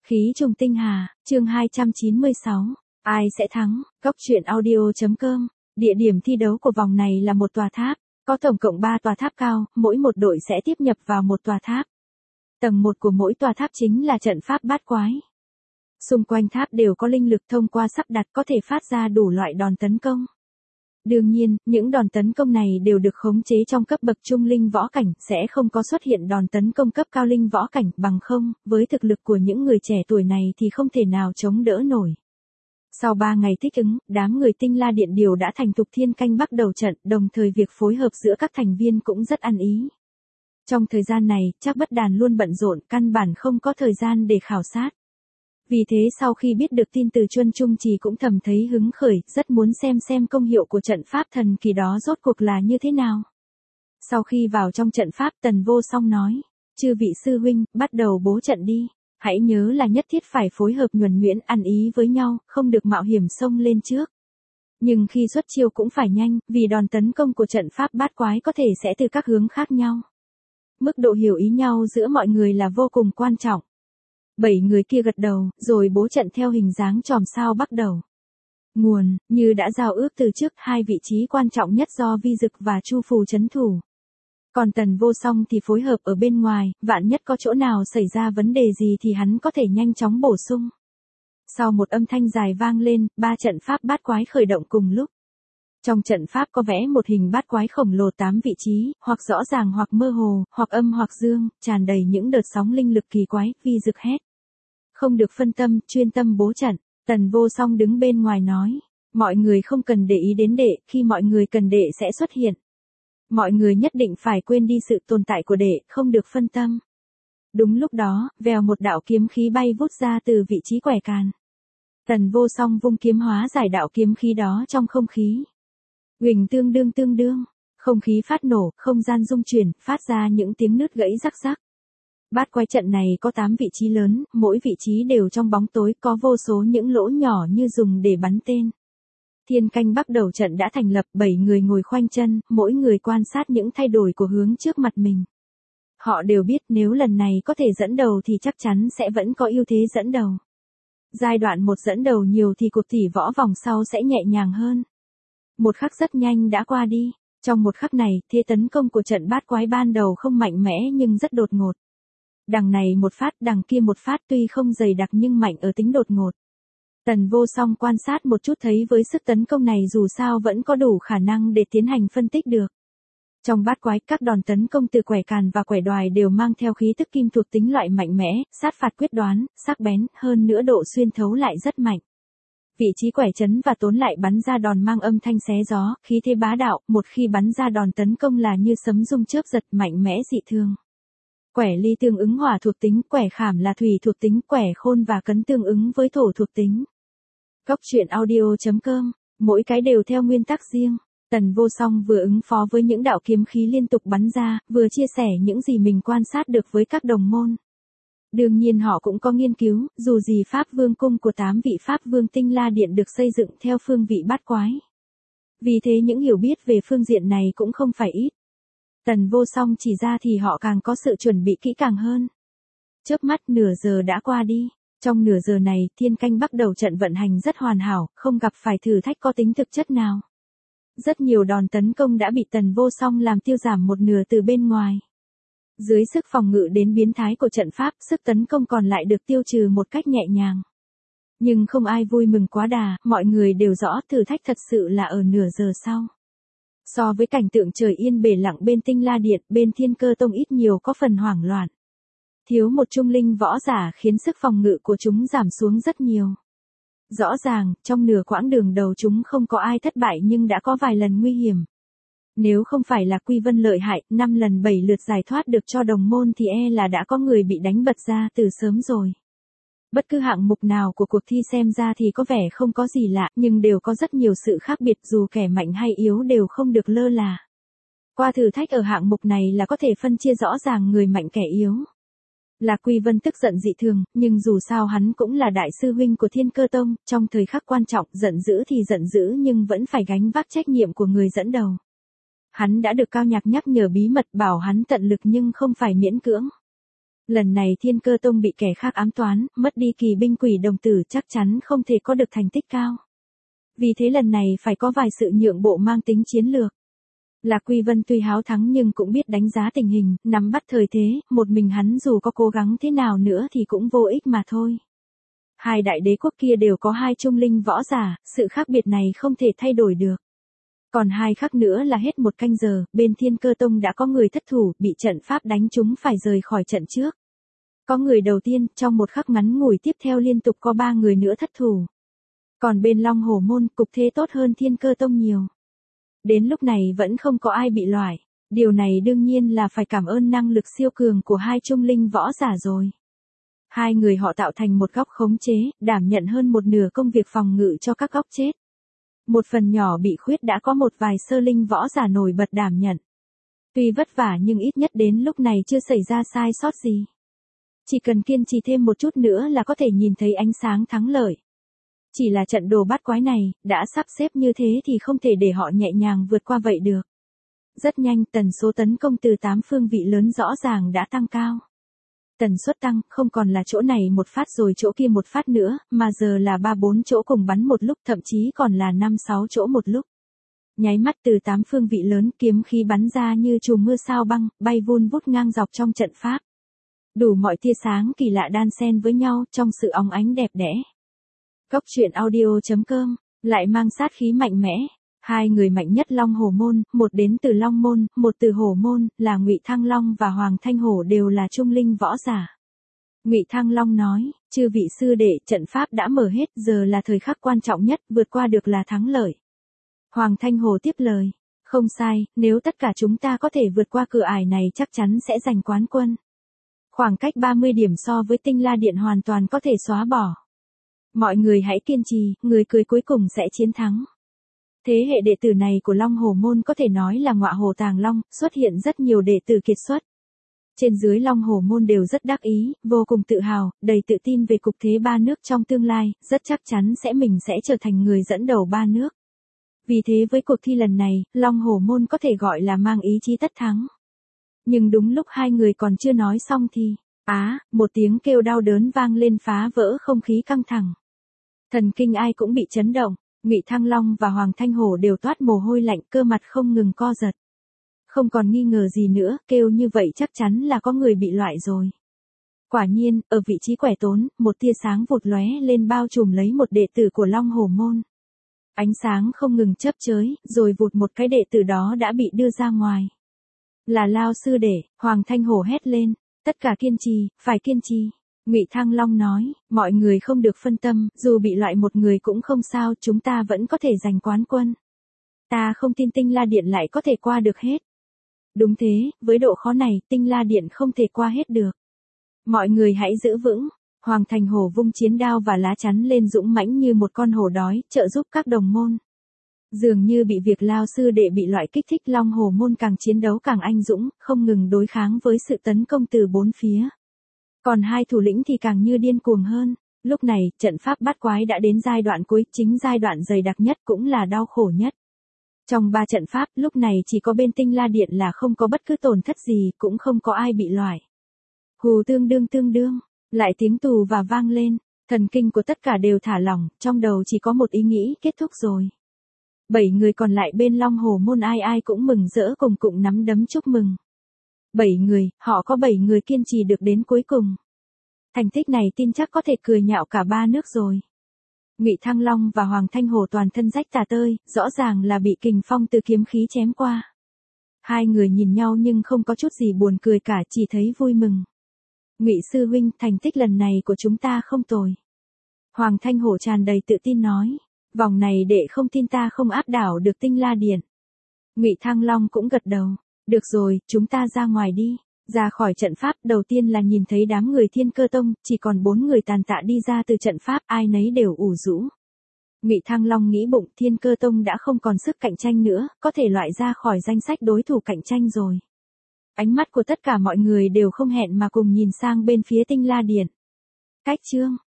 Khí trùng tinh hà, chương 296. Ai sẽ thắng? Góc truyện audio.com. Địa điểm thi đấu của vòng này là một tòa tháp, có tổng cộng 3 tòa tháp cao, mỗi một đội sẽ tiếp nhập vào một tòa tháp. Tầng 1 của mỗi tòa tháp chính là trận pháp bát quái. Xung quanh tháp đều có linh lực thông qua sắp đặt có thể phát ra đủ loại đòn tấn công. Đương nhiên, những đòn tấn công này đều được khống chế trong cấp bậc trung linh võ cảnh, sẽ không có xuất hiện đòn tấn công cấp cao linh võ cảnh, bằng không, với thực lực của những người trẻ tuổi này thì không thể nào chống đỡ nổi. Sau 3 ngày thích ứng, đám người Tinh La Điện Điều đã thành thục thiên canh bắt đầu trận, đồng thời việc phối hợp giữa các thành viên cũng rất ăn ý. Trong thời gian này, Trác Bất Đàn luôn bận rộn, căn bản không có thời gian để khảo sát. Vì thế sau khi biết được tin từ Chuân Trung Trì cũng thầm thấy hứng khởi, rất muốn xem công hiệu của trận pháp thần kỳ đó rốt cuộc là như thế nào. Sau khi vào trong trận pháp, Tần Vô Song nói, chư vị sư huynh, bắt đầu bố trận đi, hãy nhớ là nhất thiết phải phối hợp nhuần nhuyễn ăn ý với nhau, không được mạo hiểm xông lên trước. Nhưng khi xuất chiêu cũng phải nhanh, vì đòn tấn công của trận pháp bát quái có thể sẽ từ các hướng khác nhau. Mức độ hiểu ý nhau giữa mọi người là vô cùng quan trọng. 7 người kia gật đầu, rồi bố trận theo hình dáng chòm sao bắt đầu. Nguồn, như đã giao ước từ trước, 2 vị trí quan trọng nhất do Vi Dực và Chu Phù trấn thủ. Còn Tần Vô Song thì phối hợp ở bên ngoài, vạn nhất có chỗ nào xảy ra vấn đề gì thì hắn có thể nhanh chóng bổ sung. Sau một âm thanh dài vang lên, 3 trận pháp bát quái khởi động cùng lúc. Trong trận pháp có vẽ một hình bát quái khổng lồ 8 vị trí, hoặc rõ ràng hoặc mơ hồ, hoặc âm hoặc dương, tràn đầy những đợt sóng linh lực kỳ quái. Vi Dực hét. Không được phân tâm, chuyên tâm bố trận. Tần Vô Song đứng bên ngoài nói. Mọi người không cần để ý đến đệ, khi mọi người cần đệ sẽ xuất hiện. Mọi người nhất định phải quên đi sự tồn tại của đệ, không được phân tâm. Đúng lúc đó, vèo một đạo kiếm khí bay vút ra từ vị trí quẻ càn. Tần Vô Song vung kiếm hóa giải đạo kiếm khí đó trong không khí. Huỳnh tương đương, không khí phát nổ, không gian rung chuyển, phát ra những tiếng nứt gãy rắc rắc. Bát quái trận này có 8 vị trí lớn, mỗi vị trí đều trong bóng tối, có vô số những lỗ nhỏ như dùng để bắn tên. Thiên canh bắt đầu trận đã thành lập, 7 người ngồi khoanh chân, mỗi người quan sát những thay đổi của hướng trước mặt mình. Họ đều biết nếu lần này có thể dẫn đầu thì chắc chắn sẽ vẫn có ưu thế dẫn đầu. Giai đoạn 1 dẫn đầu nhiều thì cuộc tỷ võ vòng sau sẽ nhẹ nhàng hơn. Một khắc rất nhanh đã qua đi. Trong một khắc này, thế tấn công của trận bát quái ban đầu không mạnh mẽ nhưng rất đột ngột. Đằng này một phát, đằng kia một phát, tuy không dày đặc nhưng mạnh ở tính đột ngột. Tần Vô Song quan sát một chút thấy với sức tấn công này dù sao vẫn có đủ khả năng để tiến hành phân tích được. Trong bát quái, các đòn tấn công từ quẻ càn và quẻ đoài đều mang theo khí tức kim thuộc tính loại mạnh mẽ, sát phạt quyết đoán, sắc bén, hơn nữa độ xuyên thấu lại rất mạnh. Vị trí quẻ chấn và tốn lại bắn ra đòn mang âm thanh xé gió, khí thế bá đạo, một khi bắn ra đòn tấn công là như sấm rung chớp giật, mạnh mẽ dị thường. Quẻ ly tương ứng hỏa thuộc tính, quẻ khảm là thủy thuộc tính, quẻ khôn và cấn tương ứng với thổ thuộc tính. Góc truyện audio.com, mỗi cái đều theo nguyên tắc riêng. Tần Vô Song vừa ứng phó với những đạo kiếm khí liên tục bắn ra, vừa chia sẻ những gì mình quan sát được với các đồng môn. Đương nhiên họ cũng có nghiên cứu, dù gì Pháp Vương cung của 8 vị Pháp Vương Tinh La Điện được xây dựng theo phương vị bát quái. Vì thế những hiểu biết về phương diện này cũng không phải ít. Tần Vô Song chỉ ra thì họ càng có sự chuẩn bị kỹ càng hơn. Chớp mắt nửa giờ đã qua đi. Trong nửa giờ này, thiên canh bắt đầu trận vận hành rất hoàn hảo, không gặp phải thử thách có tính thực chất nào. Rất nhiều đòn tấn công đã bị Tần Vô Song làm tiêu giảm một nửa từ bên ngoài. Dưới sức phòng ngự đến biến thái của trận pháp, sức tấn công còn lại được tiêu trừ một cách nhẹ nhàng. Nhưng không ai vui mừng quá đà, mọi người đều rõ thử thách thật sự là ở nửa giờ sau. So với cảnh tượng trời yên bề lặng bên Tinh La Điện, bên Thiên Cơ Tông ít nhiều có phần hoảng loạn. Thiếu một trung linh võ giả khiến sức phòng ngự của chúng giảm xuống rất nhiều. Rõ ràng, trong nửa quãng đường đầu chúng không có ai thất bại nhưng đã có vài lần nguy hiểm. Nếu không phải là Quy Vân lợi hại, 5 lần 7 lượt giải thoát được cho đồng môn thì là đã có người bị đánh bật ra từ sớm rồi. Bất cứ hạng mục nào của cuộc thi xem ra thì có vẻ không có gì lạ, nhưng đều có rất nhiều sự khác biệt, dù kẻ mạnh hay yếu đều không được lơ là. Qua thử thách ở hạng mục này là có thể phân chia rõ ràng người mạnh kẻ yếu. Lạc Quy Vân tức giận dị thường, nhưng dù sao hắn cũng là đại sư huynh của Thiên Cơ Tông, trong thời khắc quan trọng, giận dữ thì giận dữ nhưng vẫn phải gánh vác trách nhiệm của người dẫn đầu. Hắn đã được Cao Nhạc nhắc nhở bí mật bảo hắn tận lực nhưng không phải miễn cưỡng. Lần này Thiên Cơ Tông bị kẻ khác ám toán, mất đi kỳ binh quỷ đồng tử chắc chắn không thể có được thành tích cao. Vì thế lần này phải có vài sự nhượng bộ mang tính chiến lược. Lạc Quy Vân tuy háo thắng nhưng cũng biết đánh giá tình hình, nắm bắt thời thế, một mình hắn dù có cố gắng thế nào nữa thì cũng vô ích mà thôi. Hai đại đế quốc kia đều có hai trung linh võ giả, sự khác biệt này không thể thay đổi được. Còn hai khắc nữa là hết một canh giờ, bên Thiên Cơ Tông đã có người thất thủ, bị trận pháp đánh trúng phải rời khỏi trận trước. Có người đầu tiên, trong một khắc ngắn ngủi tiếp theo liên tục có 3 người nữa thất thủ. Còn bên Long Hổ Môn, cục thế tốt hơn Thiên Cơ Tông nhiều. Đến lúc này vẫn không có ai bị loại. Điều này đương nhiên là phải cảm ơn năng lực siêu cường của hai trung linh võ giả rồi. Hai người họ tạo thành một góc khống chế, đảm nhận hơn một nửa công việc phòng ngự cho các góc chết. Một phần nhỏ bị khuyết đã có một vài sơ linh võ giả nổi bật đảm nhận. Tuy vất vả nhưng ít nhất đến lúc này chưa xảy ra sai sót gì. Chỉ cần kiên trì thêm một chút nữa là có thể nhìn thấy ánh sáng thắng lợi. Chỉ là trận đồ bát quái này, đã sắp xếp như thế thì không thể để họ nhẹ nhàng vượt qua vậy được. Rất nhanh tần số tấn công từ 8 phương vị lớn rõ ràng đã tăng cao. Tần suất tăng, không còn là chỗ này một phát rồi chỗ kia một phát nữa, mà giờ là 3-4 chỗ cùng bắn một lúc, thậm chí còn là 5-6 chỗ một lúc. Nháy mắt từ 8 phương vị lớn, kiếm khí bắn ra như chùm mưa sao băng, bay vun vút ngang dọc trong trận pháp. Đủ mọi tia sáng kỳ lạ đan xen với nhau trong sự óng ánh đẹp đẽ. Cốc truyện audio.com, lại mang sát khí mạnh mẽ. Hai người mạnh nhất Long Hổ Môn, một đến từ Long Môn, một từ Hổ Môn, là Ngụy Thăng Long và Hoàng Thanh Hổ đều là trung linh võ giả. Ngụy Thăng Long nói, chư vị sư đệ, trận pháp đã mở hết, giờ là thời khắc quan trọng nhất, vượt qua được là thắng lợi. Hoàng Thanh Hổ tiếp lời, không sai, nếu tất cả chúng ta có thể vượt qua cửa ải này chắc chắn sẽ giành quán quân. Khoảng cách 30 điểm so với Tinh La Điện hoàn toàn có thể xóa bỏ. Mọi người hãy kiên trì, người cười cuối cùng sẽ chiến thắng. Thế hệ đệ tử này của Long Hổ Môn có thể nói là ngọa hổ tàng long, xuất hiện rất nhiều đệ tử kiệt xuất. Trên dưới Long Hổ Môn đều rất đắc ý, vô cùng tự hào, đầy tự tin về cục thế ba nước trong tương lai, rất chắc chắn mình sẽ trở thành người dẫn đầu ba nước. Vì thế với cuộc thi lần này, Long Hổ Môn có thể gọi là mang ý chí tất thắng. Nhưng đúng lúc hai người còn chưa nói xong thì, một tiếng kêu đau đớn vang lên phá vỡ không khí căng thẳng. Thần kinh ai cũng bị chấn động, Ngụy Thăng Long và Hoàng Thanh Hổ đều toát mồ hôi lạnh, cơ mặt không ngừng co giật. Không còn nghi ngờ gì nữa, kêu như vậy chắc chắn là có người bị loại rồi. Quả nhiên, ở vị trí quẻ tốn, một tia sáng vụt lóe lên bao trùm lấy một đệ tử của Long Hổ Môn. Ánh sáng không ngừng chớp chới, rồi vụt một cái đệ tử đó đã bị đưa ra ngoài. Là Lao sư đệ, Hoàng Thanh Hổ hét lên, tất cả kiên trì, phải kiên trì. Ngụy Thăng Long nói, mọi người không được phân tâm, dù bị loại một người cũng không sao, chúng ta vẫn có thể giành quán quân. Ta không tin Tinh La Điện lại có thể qua được hết. Đúng thế, với độ khó này, Tinh La Điện không thể qua hết được. Mọi người hãy giữ vững. Hoàng Thành Hổ vung chiến đao và lá chắn lên dũng mãnh như một con hổ đói, trợ giúp các đồng môn. Dường như bị việc Lao sư đệ bị loại kích thích, Long Hổ Môn càng chiến đấu càng anh dũng, không ngừng đối kháng với sự tấn công từ bốn phía. Còn hai thủ lĩnh thì càng như điên cuồng hơn. Lúc này, trận pháp bát quái đã đến giai đoạn cuối, chính giai đoạn dày đặc nhất cũng là đau khổ nhất. Trong 3 trận pháp, lúc này chỉ có bên Tinh La Điện là không có bất cứ tổn thất gì, cũng không có ai bị loại. Hù tương đương, lại tiếng tù và vang lên, thần kinh của tất cả đều thả lỏng, trong đầu chỉ có một ý nghĩ, kết thúc rồi. 7 người còn lại bên Long Hổ Môn ai cũng mừng rỡ cùng cụng nắm đấm chúc mừng. 7 người, họ có 7 người kiên trì được đến cuối cùng. Thành tích này tin chắc có thể cười nhạo cả ba nước rồi. Ngụy Thăng Long và Hoàng Thanh Hổ toàn thân rách tả tơi, rõ ràng là bị kình phong từ kiếm khí chém qua. Hai người nhìn nhau nhưng không có chút gì buồn cười cả, chỉ thấy vui mừng. Ngụy sư huynh, thành tích lần này của chúng ta không tồi. Hoàng Thanh Hổ tràn đầy tự tin nói, vòng này đệ không tin ta không áp đảo được Tinh La Điện. Ngụy Thăng Long cũng gật đầu, được rồi, chúng ta ra ngoài đi. Ra khỏi trận pháp, đầu tiên là nhìn thấy đám người Thiên Cơ Tông, chỉ còn 4 người tàn tạ đi ra từ trận pháp, ai nấy đều ủ rũ. Ngụy Thăng Long nghĩ bụng, Thiên Cơ Tông đã không còn sức cạnh tranh nữa, có thể loại ra khỏi danh sách đối thủ cạnh tranh rồi. Ánh mắt của tất cả mọi người đều không hẹn mà cùng nhìn sang bên phía Tinh La Điện. Cách chương